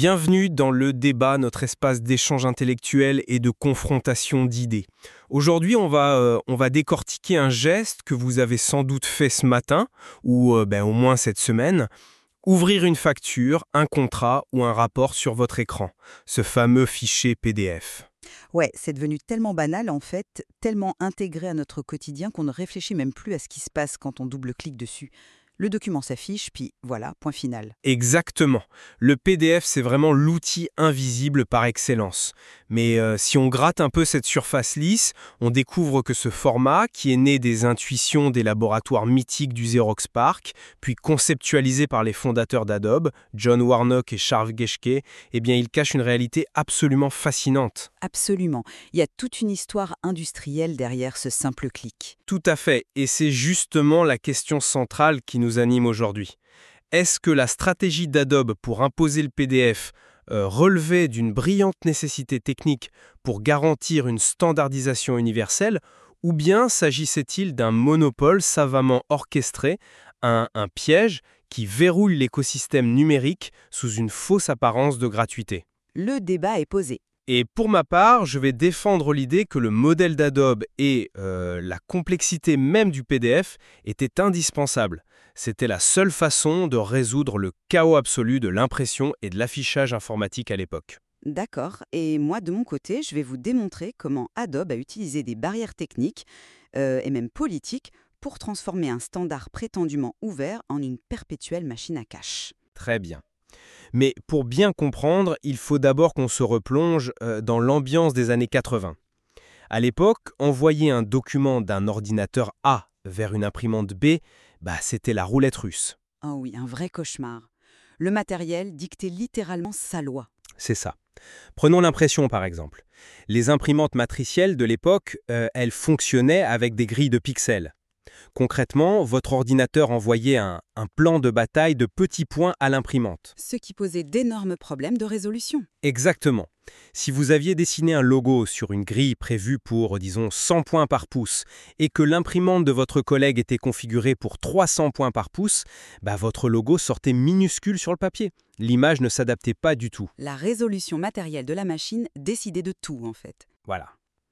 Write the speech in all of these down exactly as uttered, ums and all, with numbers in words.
Bienvenue dans le débat, notre espace d'échange intellectuel et de confrontation d'idées. Aujourd'hui, on va, euh, on va décortiquer un geste que vous avez sans doute fait ce matin, ou euh, ben, au moins cette semaine. Ouvrir une facture, un contrat ou un rapport sur votre écran, ce fameux fichier P D F. Ouais, c'est devenu tellement banal en fait, tellement intégré à notre quotidien qu'on ne réfléchit même plus à ce qui se passe quand on double-clique dessus. Le document s'affiche, puis voilà, point final. Exactement. Le P D F, c'est vraiment l'outil invisible par excellence. Mais euh, si on gratte un peu cette surface lisse, on découvre que ce format, qui est né des intuitions des laboratoires mythiques du Xerox PARC, puis conceptualisé par les fondateurs d'Adobe, John Warnock et Charles Geschke, eh bien, il cache une réalité absolument fascinante. Absolument. Il y a toute une histoire industrielle derrière ce simple clic. Tout à fait, et c'est justement la question centrale qui nous anime aujourd'hui. Est-ce que la stratégie d'Adobe pour imposer le P D F euh, relevait d'une brillante nécessité technique pour garantir une standardisation universelle, ou bien s'agissait-il d'un monopole savamment orchestré, un, un piège qui verrouille l'écosystème numérique sous une fausse apparence de gratuité ? Le débat est posé. Et pour ma part, je vais défendre l'idée que le modèle d'Adobe et euh, la complexité même du P D F étaient indispensables. C'était la seule façon de résoudre le chaos absolu de l'impression et de l'affichage informatique à l'époque. D'accord, et moi de mon côté, je vais vous démontrer comment Adobe a utilisé des barrières techniques euh, et même politiques pour transformer un standard prétendument ouvert en une perpétuelle machine à cache. Très bien. Mais pour bien comprendre, il faut d'abord qu'on se replonge euh, dans l'ambiance des années quatre-vingts. À l'époque, envoyer un document d'un ordinateur A vers une imprimante B, bah, c'était la roulette russe. Oh oui, un vrai cauchemar. Le matériel dictait littéralement sa loi. C'est ça. Prenons l'impression par exemple. Les imprimantes matricielles de l'époque, euh, elles fonctionnaient avec des grilles de pixels. Concrètement, votre ordinateur envoyait un, un plan de bataille de petits points à l'imprimante. Ce qui posait d'énormes problèmes de résolution. Exactement. Si vous aviez dessiné un logo sur une grille prévue pour, disons, cent points par pouce et que l'imprimante de votre collègue était configurée pour trois cents points par pouce, bah votre logo sortait minuscule sur le papier. L'image ne s'adaptait pas du tout. La résolution matérielle de la machine décidait de tout, en fait. Voilà.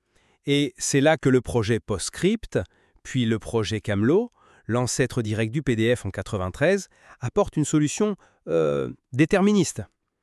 Et c'est là que le projet PostScript, puis le projet Camelot, l'ancêtre direct du P D F en quatre-vingt-treize, apporte une solution euh, déterministe.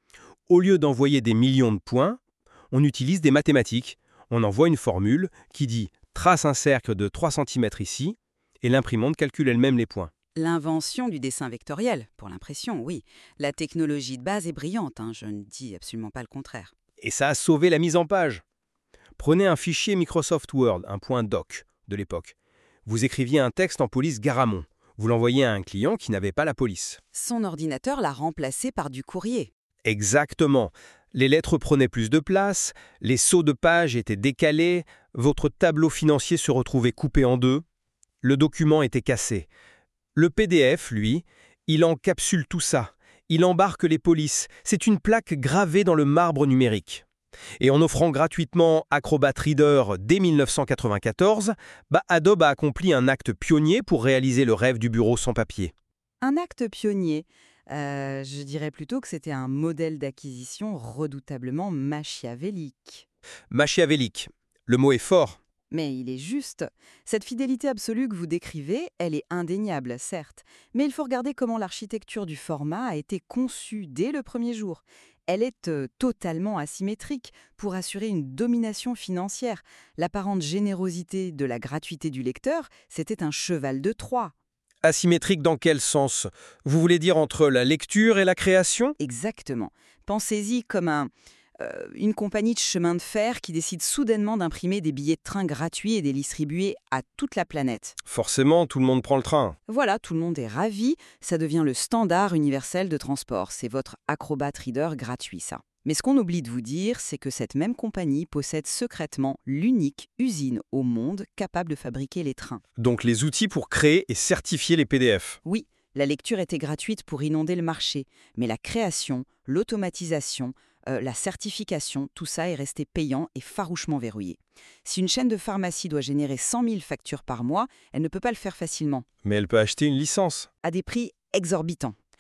Au lieu d'envoyer des millions de points, on utilise des mathématiques. On envoie une formule qui dit « trace un cercle de trois centimètres ici » et l'imprimante calcule elle-même les points. L'invention du dessin vectoriel, pour l'impression, oui. La technologie de base est brillante, hein, je ne dis absolument pas le contraire. Et ça a sauvé la mise en page. Prenez un fichier Microsoft Word, un point doc de l'époque. Vous écriviez un texte en police Garamond. Vous l'envoyez à un client qui n'avait pas la police. Son ordinateur l'a remplacé par du courrier. Exactement. Les lettres prenaient plus de place, les sauts de page étaient décalés, votre tableau financier se retrouvait coupé en deux. Le document était cassé. Le P D F, lui, il encapsule tout ça. Il embarque les polices. C'est une plaque gravée dans le marbre numérique. Et en offrant gratuitement Acrobat Reader dès mille neuf cent quatre-vingt-quatorze, bah Adobe a accompli un acte pionnier pour réaliser le rêve du bureau sans papier. Un acte pionnier. Euh, je dirais plutôt que c'était un modèle d'acquisition redoutablement machiavélique. Machiavélique. Le mot est fort. Mais il est juste. Cette fidélité absolue que vous décrivez, elle est indéniable, certes. Mais il faut regarder comment l'architecture du format a été conçue dès le premier jour. Elle est euh, totalement asymétrique pour assurer une domination financière. L'apparente générosité de la gratuité du lecteur, c'était un cheval de Troie. Asymétrique dans quel sens? Vous voulez dire entre la lecture et la création? Exactement. Pensez-y comme un, euh, une compagnie de chemin de fer qui décide soudainement d'imprimer des billets de train gratuits et de les distribuer à toute la planète. Forcément, tout le monde prend le train. Voilà, tout le monde est ravi, ça devient le standard universel de transport. C'est votre Acrobat Reader gratuit, ça. Mais ce qu'on oublie de vous dire, c'est que cette même compagnie possède secrètement l'unique usine au monde capable de fabriquer les trains. Donc les outils pour créer et certifier les P D F. Oui, la lecture était gratuite pour inonder le marché, mais la création, l'automatisation, euh, la certification, tout ça est resté payant et farouchement verrouillé. Si une chaîne de pharmacie doit générer cent mille factures par mois, elle ne peut pas le faire facilement. Mais elle peut acheter une licence. À des prix exorbitants.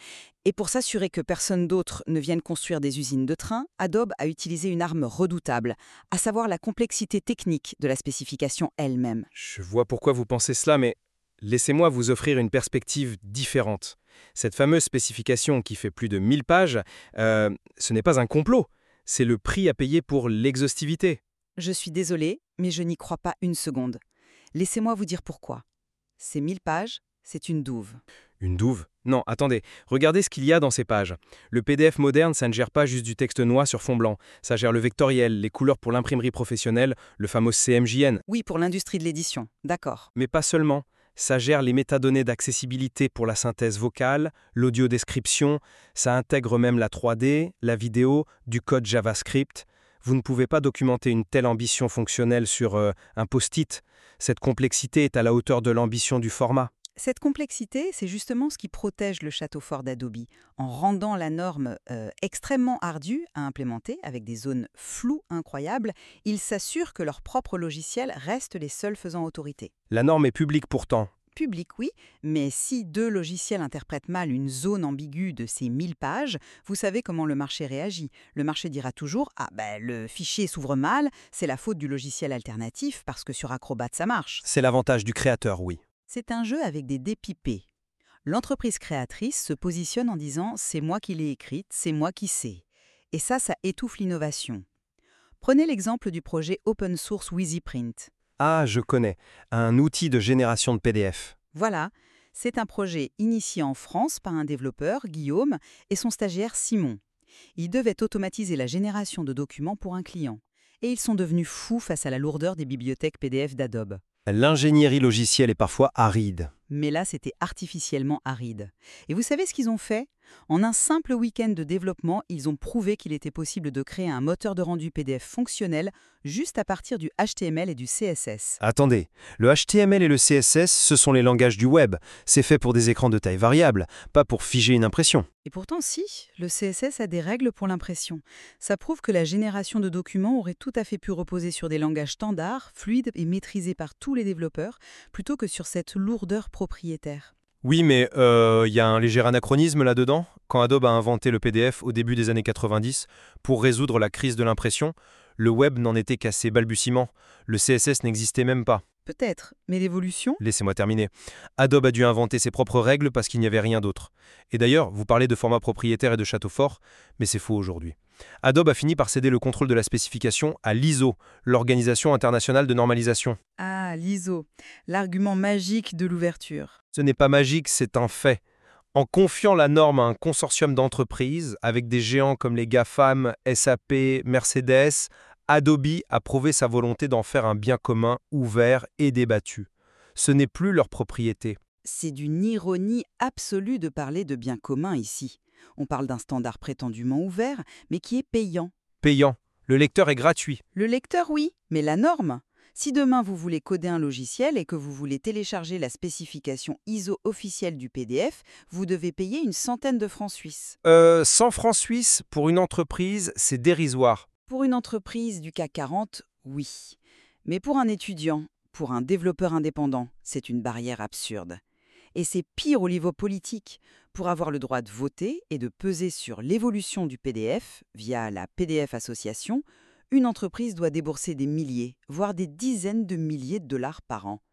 Et pour s'assurer que personne d'autre ne vienne construire des usines de trains, Adobe a utilisé une arme redoutable, à savoir la complexité technique de la spécification elle-même. Je vois pourquoi vous pensez cela, mais laissez-moi vous offrir une perspective différente. Cette fameuse spécification qui fait plus de mille pages, euh, ce n'est pas un complot, c'est le prix à payer pour l'exhaustivité. Je suis désolée, mais je n'y crois pas une seconde. Laissez-moi vous dire pourquoi. Ces mille pages, c'est une douve. Une douve? Non, attendez, regardez ce qu'il y a dans ces pages. Le P D F moderne, ça ne gère pas juste du texte noir sur fond blanc. Ça gère le vectoriel, les couleurs pour l'imprimerie professionnelle, le fameux C M J N. Oui, pour l'industrie de l'édition, d'accord. Mais pas seulement. Ça gère les métadonnées d'accessibilité pour la synthèse vocale, l'audio-description, ça intègre même la trois D, la vidéo, du code JavaScript. Vous ne pouvez pas documenter une telle ambition fonctionnelle sur euh, un post-it. Cette complexité est à la hauteur de l'ambition du format. Cette complexité, c'est justement ce qui protège le château fort d'Adobe, en rendant la norme euh, extrêmement ardue à implémenter, avec des zones floues incroyables. Ils s'assurent que leurs propres logiciels restent les seuls faisant autorité. La norme est publique pourtant. Public, oui, mais si deux logiciels interprètent mal une zone ambiguë de ces mille pages, vous savez comment le marché réagit. Le marché dira toujours « Ah, ben, le fichier s'ouvre mal, c'est la faute du logiciel alternatif parce que sur Acrobat ça marche ». C'est l'avantage du créateur, oui. C'est un jeu avec des dés pipés. L'entreprise créatrice se positionne en disant « c'est moi qui l'ai écrite, c'est moi qui sais ». Et ça, ça étouffe l'innovation. Prenez l'exemple du projet open source WheezyPrint. Ah, je connais. Un outil de génération de P D F. Voilà, c'est un projet initié en France par un développeur, Guillaume, et son stagiaire Simon. Ils devaient automatiser la génération de documents pour un client. Et ils sont devenus fous face à la lourdeur des bibliothèques P D F d'Adobe. L'ingénierie logicielle est parfois aride. Mais là, c'était artificiellement aride. Et vous savez ce qu'ils ont fait? En un simple week-end de développement, ils ont prouvé qu'il était possible de créer un moteur de rendu P D F fonctionnel juste à partir du H T M L et du C S S. Attendez, le H T M L et le C S S, ce sont les langages du web. C'est fait pour des écrans de taille variable, pas pour figer une impression. Et pourtant, si, le C S S a des règles pour l'impression. Ça prouve que la génération de documents aurait tout à fait pu reposer sur des langages standards, fluides et maîtrisés par tous les développeurs, plutôt que sur cette lourdeur propriétaire. Oui, mais il euh, y a un léger anachronisme là-dedans. Quand Adobe a inventé le P D F au début des années quatre-vingt-dix, pour résoudre la crise de l'impression, le web n'en était qu'à ses balbutiements. Le C S S n'existait même pas. Peut-être, mais l'évolution? Laissez-moi terminer. Adobe a dû inventer ses propres règles parce qu'il n'y avait rien d'autre. Et d'ailleurs, vous parlez de format propriétaire et de château fort, mais c'est faux aujourd'hui. Adobe a fini par céder le contrôle de la spécification à l'I S O, l'Organisation internationale de normalisation. Ah, l'I S O, l'argument magique de l'ouverture. Ce n'est pas magique, c'est un fait. En confiant la norme à un consortium d'entreprises, avec des géants comme les GAFAM, S A P, Mercedes, Adobe a prouvé sa volonté d'en faire un bien commun, ouvert et débattu. Ce n'est plus leur propriété. C'est d'une ironie absolue de parler de bien commun ici. On parle d'un standard prétendument ouvert, mais qui est payant. Payant. Le lecteur est gratuit. Le lecteur, oui, mais la norme. Si demain vous voulez coder un logiciel et que vous voulez télécharger la spécification I S O officielle du P D F, vous devez payer une centaine de francs suisses. Euh, cent francs suisses pour une entreprise, c'est dérisoire. Pour une entreprise du C A C quarante, oui. Mais pour un étudiant, pour un développeur indépendant, c'est une barrière absurde. Et c'est pire au niveau politique. Pour avoir le droit de voter et de peser sur l'évolution du P D F via la P D F Association, une entreprise doit débourser des milliers, voire des dizaines de milliers de dollars par an.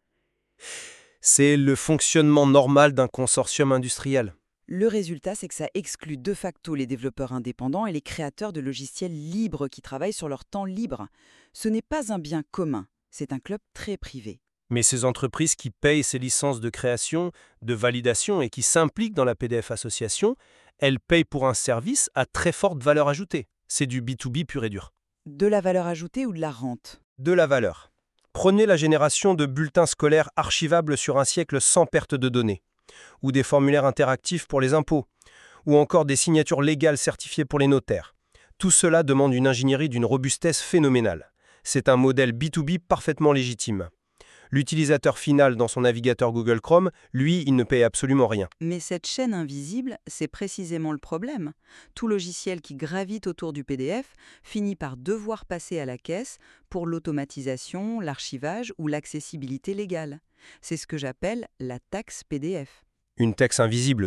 C'est le fonctionnement normal d'un consortium industriel. Le résultat, c'est que ça exclut de facto les développeurs indépendants et les créateurs de logiciels libres qui travaillent sur leur temps libre. Ce n'est pas un bien commun, c'est un club très privé. Mais ces entreprises qui payent ces licences de création, de validation et qui s'impliquent dans la P D F Association, elles payent pour un service à très forte valeur ajoutée. C'est du B deux B pur et dur. De la valeur ajoutée ou de la rente? De la valeur. Prenez la génération de bulletins scolaires archivables sur un siècle sans perte de données, ou des formulaires interactifs pour les impôts, ou encore des signatures légales certifiées pour les notaires. Tout cela demande une ingénierie d'une robustesse phénoménale. C'est un modèle B deux B parfaitement légitime. L'utilisateur final dans son navigateur Google Chrome, lui, il ne paye absolument rien. Mais cette chaîne invisible, c'est précisément le problème. Tout logiciel qui gravite autour du P D F finit par devoir passer à la caisse pour l'automatisation, l'archivage ou l'accessibilité légale. C'est ce que j'appelle la taxe P D F. Une taxe invisible, donc.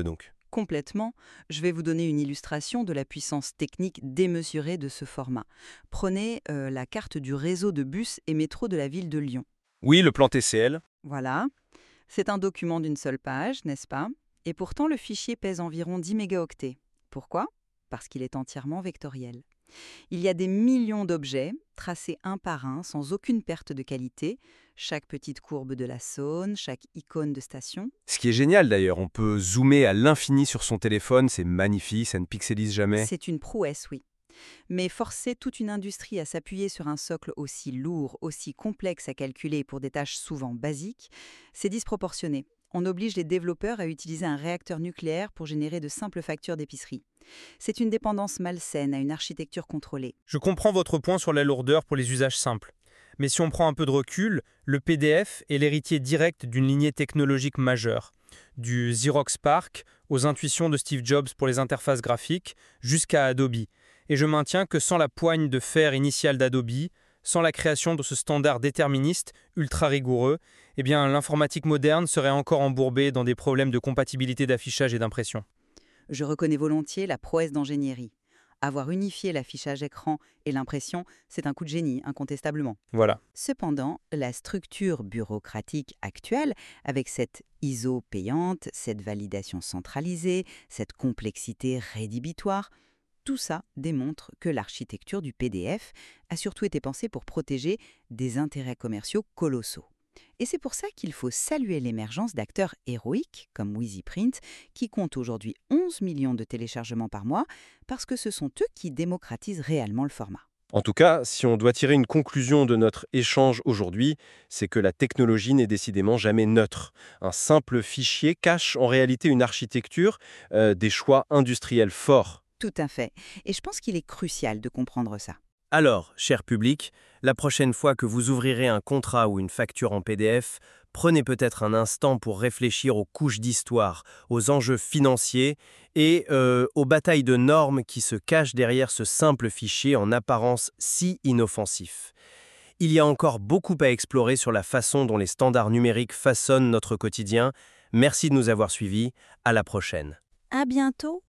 Complètement. Je vais vous donner une illustration de la puissance technique démesurée de ce format. Prenez euh, la carte du réseau de bus et métro de la ville de Lyon. Oui, le plan T C L. Voilà. C'est un document d'une seule page, n'est-ce pas? Et pourtant, le fichier pèse environ dix mégaoctets. Pourquoi? Parce qu'il est entièrement vectoriel. Il y a des millions d'objets, tracés un par un, sans aucune perte de qualité. Chaque petite courbe de la Saône, chaque icône de station. Ce qui est génial d'ailleurs, on peut zoomer à l'infini sur son téléphone, c'est magnifique, ça ne pixelise jamais. C'est une prouesse, oui. Mais forcer toute une industrie à s'appuyer sur un socle aussi lourd, aussi complexe à calculer pour des tâches souvent basiques, c'est disproportionné. On oblige les développeurs à utiliser un réacteur nucléaire pour générer de simples factures d'épicerie. C'est une dépendance malsaine à une architecture contrôlée. Je comprends votre point sur la lourdeur pour les usages simples. Mais si on prend un peu de recul, le P D F est l'héritier direct d'une lignée technologique majeure. Du Xerox PARC aux intuitions de Steve Jobs pour les interfaces graphiques, jusqu'à Adobe. Et je maintiens que sans la poigne de fer initiale d'Adobe, sans la création de ce standard déterministe, ultra rigoureux, eh bien l'informatique moderne serait encore embourbée dans des problèmes de compatibilité d'affichage et d'impression. Je reconnais volontiers la prouesse d'ingénierie. Avoir unifié l'affichage écran et l'impression, c'est un coup de génie, incontestablement. Voilà. Cependant, la structure bureaucratique actuelle, avec cette I S O payante, cette validation centralisée, cette complexité rédhibitoire, tout ça démontre que l'architecture du P D F a surtout été pensée pour protéger des intérêts commerciaux colossaux. Et c'est pour ça qu'il faut saluer l'émergence d'acteurs héroïques comme WheezyPrint, qui comptent aujourd'hui onze millions de téléchargements par mois, parce que ce sont eux qui démocratisent réellement le format. En tout cas, si on doit tirer une conclusion de notre échange aujourd'hui, c'est que la technologie n'est décidément jamais neutre. Un simple fichier cache en réalité une architecture, euh, des choix industriels forts. Tout à fait. Et je pense qu'il est crucial de comprendre ça. Alors, cher public, la prochaine fois que vous ouvrirez un contrat ou une facture en P D F, prenez peut-être un instant pour réfléchir aux couches d'histoire, aux enjeux financiers et euh, aux batailles de normes qui se cachent derrière ce simple fichier en apparence si inoffensif. Il y a encore beaucoup à explorer sur la façon dont les standards numériques façonnent notre quotidien. Merci de nous avoir suivis. À la prochaine. À bientôt.